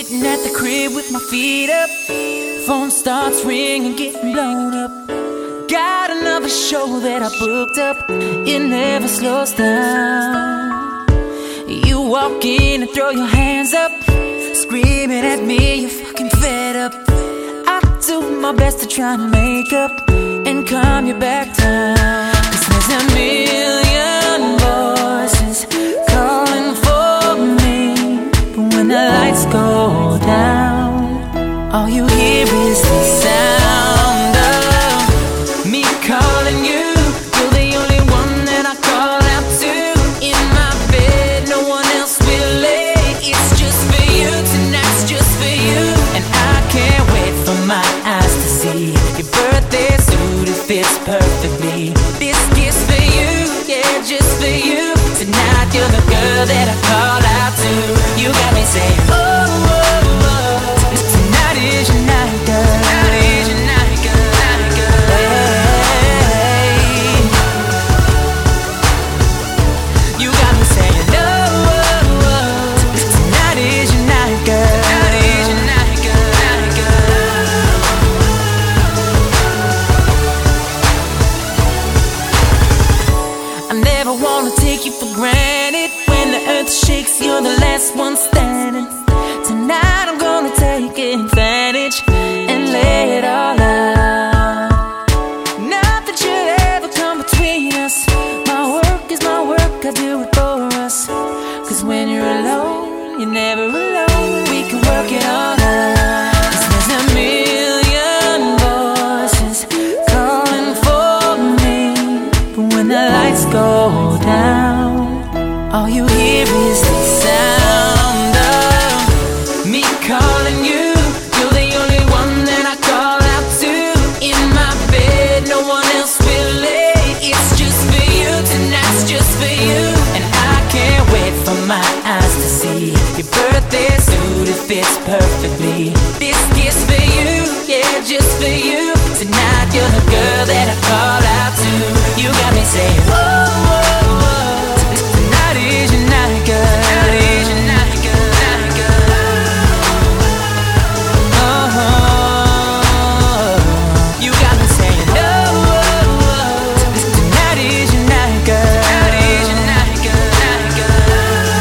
Sitting at the crib with my feet up, phone starts ringing, getting blown up. Got another show that I booked up, it never slows down. You walk in and throw your hands up, screaming at me, you're fucking fed up. I do my best to try to make up and calm you back down. 'Cause there's a million voices calling for me, but when the lights go down, all you hear is the sound of me calling you. You're the only one that I call out to. In my bed, no one else will lay. It's just for you, tonight's just for you. And I can't wait for my eyes to see your birthday suit, it fits perfectly. This kiss for you, yeah, just for you. Tonight you're the girl that I call out to. You got me saying, oh, oh, oh. Tonight is your night, girl. Tonight is your night, girl. Hey. You got me saying, oh, oh, oh. Tonight is your night, girl. Tonight is your night, girl. I never wanna take you for granted. When the earth shakes, you're the last one standing. Tonight I'm gonna take advantage and lay it all out. Not that you'll ever come between us. My work is my work, I do it for us. 'Cause when you're alone, you're never alone. We can work it all out. 'Cause there's a million voices calling for me, but when the lights go down, all you hear is the sound of me calling you. You're the only one that I call out to. In my bed, no one else will lay. It's just for you, tonight's just for you. And I can't wait for my eyes to see your birthday suit, it fits perfectly. This kiss for you, yeah, just for you. Tonight you're the girl that I call out to. You got me saying, oh, oh, oh. Tonight is your night, girl. Tonight is your night, girl. Oh, you got me saying, oh, oh, oh. Tonight is your night, girl. Tonight is your night, girl.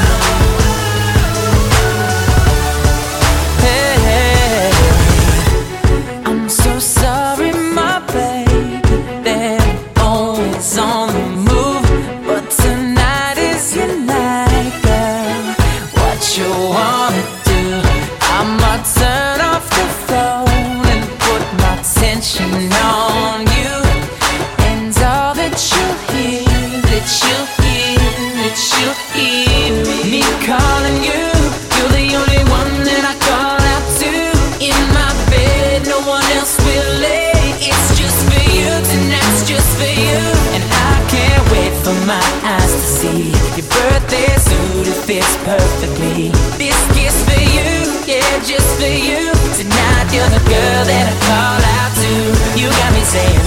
Hey, I'm so sorry, my baby, that I'm always on the move, but tonight is your night, girl. What you wanna do? I'ma turn off the phone and put my attention on you. And all that you hear, that you hear, that you hear me calling you. You're the only one that I call out to. In my bed, no one else will lay. It's just for you, tonight's just for you. And I can't wait for my eyes to see your birthday suit, it fits perfectly. This kiss for you, yeah, just for you. Tonight you're the girl that I call out to. You got me saying,